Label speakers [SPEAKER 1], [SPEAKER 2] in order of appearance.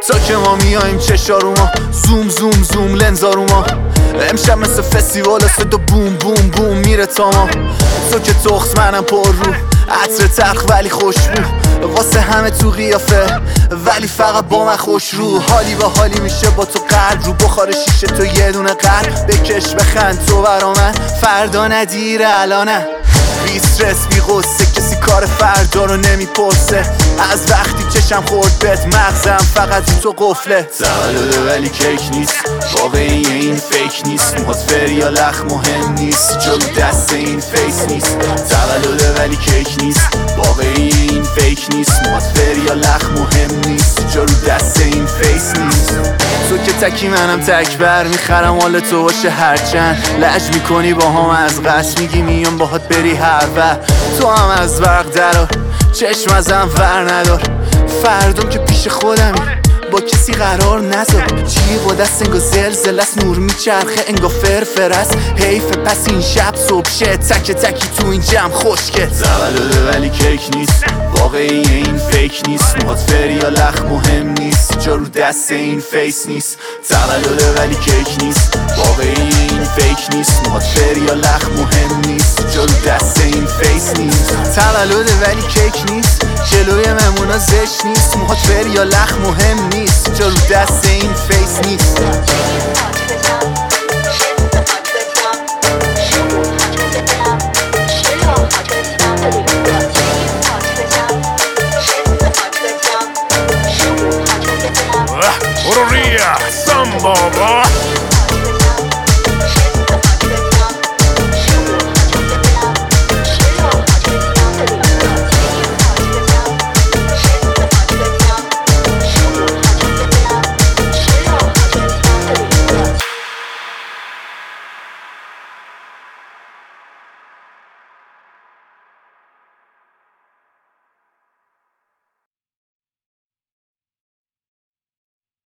[SPEAKER 1] تا که ما میایم چشارو ما زوم زوم زوم لنزارو ما امشب مثل فستیوال صدا بوم بوم بوم میره تا ما تو که تخت منم پر رو عطر تلخ ولی خوشبو واسه همه تو قیافه ولی فقط با من خوش رو حالی با حالی میشه با تو قلب رو بخار شیشه تو یه دونه قلب بکش بخند تو برا من فردا ندیره الانه بی استرس بی غصه کسی کار فردا رو نمیپرسه از وقتی چشم خورد بهت مغزم فقط تو قفله تولده ولی کیک نیست واقعی این فیک نیست موهات فر یا لخ مهم نیست جلو دست این فیس نیست تولده ولی کیک نیست واقعی این فیک نیست موهات فر یا لخ مهم نیست جلو دست این فیس نیست تو که تکی منم تکبر میخرم حال تو باشه هرچند لج میکنی با هم از قصد میگی میام باهات بری هر وقت تو هم از برق درار چشم ازم ور ندار فردام که پیش خودمی با کسی قرار نذار جیغ و دست انگا زلزله است نور میچرخه انگا فرفر است حیفه پس این شب صبح شه تک تکی تو این جمع خشکه تولده ولی کیک نیست واقعی این فیک نیست موهات فر یا لخ مهم نیست جا رو دست این فیس نیست تولده ولی کیک نیست واقعی این فیک نیست موهات فر یا لخ مهم نیست جا رو دست این فیس نیست تولده ولی کیک نیست جلوی مهمونا زشت نیست موهات فر یا لخ مهم نیست جا رو دست این فیس نیست
[SPEAKER 2] Samba,